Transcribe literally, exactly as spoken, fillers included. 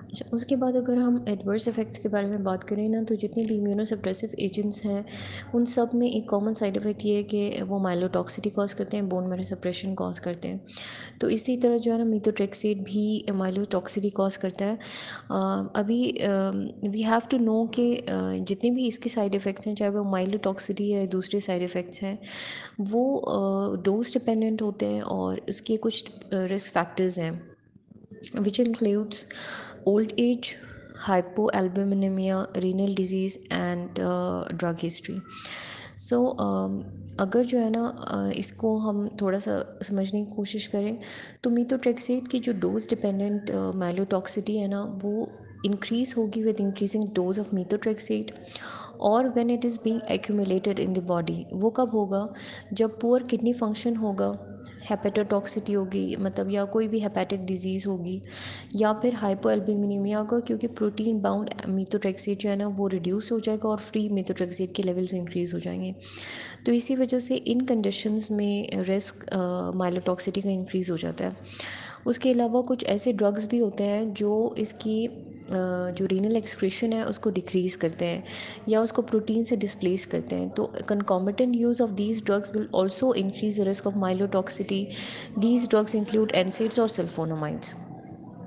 अच्छा, उसके बाद अगर हम एडवर्स इफ़ेक्ट्स के बारे में बात करें ना, तो जितने भी इम्यूनोसप्रेसिव एजेंट्स हैं उन सब में एक कॉमन साइड इफ़ेक्ट ये है कि वो माइलोटॉक्सिटी कॉज करते हैं, बोन मैरो सप्रेशन कॉज करते हैं। तो इसी तरह जो है ना मीथोट्रेक्सेट भी माइलोटॉक्सिटी कॉज करता है। अ, अभी वी हैव टू नो कि अ, जितने भी इसके साइड इफ़ेक्ट्स हैं, चाहे वो माइलोटॉक्सिटी या दूसरे साइड इफ़ेक्ट्स हैं, वो डोज डिपेंडेंट होते हैं और उसके कुछ रिस्क फैक्टर्स हैं, which includes old age, hypoalbuminemia, renal disease and uh, drug history. So so, um, अगर जो है ना uh, इसको हम थोड़ा सा समझने की कोशिश करें तो मीथोट्रेक्सेट की जो डोज डिपेंडेंट माइलोटॉक्सिटी है ना, वो इंक्रीज़ होगी with increasing dose of methotrexate, और when it is being accumulated in the body. वो कब होगा? जब पुअर किडनी फंक्शन होगा, हेपेटोटॉक्सिटी होगी, मतलब या कोई भी हेपेटिक डिजीज़ होगी, या फिर हाइपोएल्बुमिनेमिया का, क्योंकि प्रोटीन बाउंड मीथोट्रेक्सेट जो है ना वो रिड्यूस हो जाएगा और फ्री मीथोट्रेक्सेट के लेवल्स इंक्रीज़ हो जाएंगे। तो इसी वजह से इन कंडीशंस में रिस्क माइलोटॉक्सिटी का इंक्रीज़ हो जाता है। उसके अलावा कुछ ऐसे ड्रग्स भी होते हैं जो इसकी अ, जो रीनल एक्सक्रीशन है उसको डिक्रीज़ करते हैं या उसको प्रोटीन से डिस्प्लेस करते हैं। तो concomitant use of these drugs will also increase the risk of myelotoxicity. These drugs include NSAIDs और सल्फोनामाइड्स।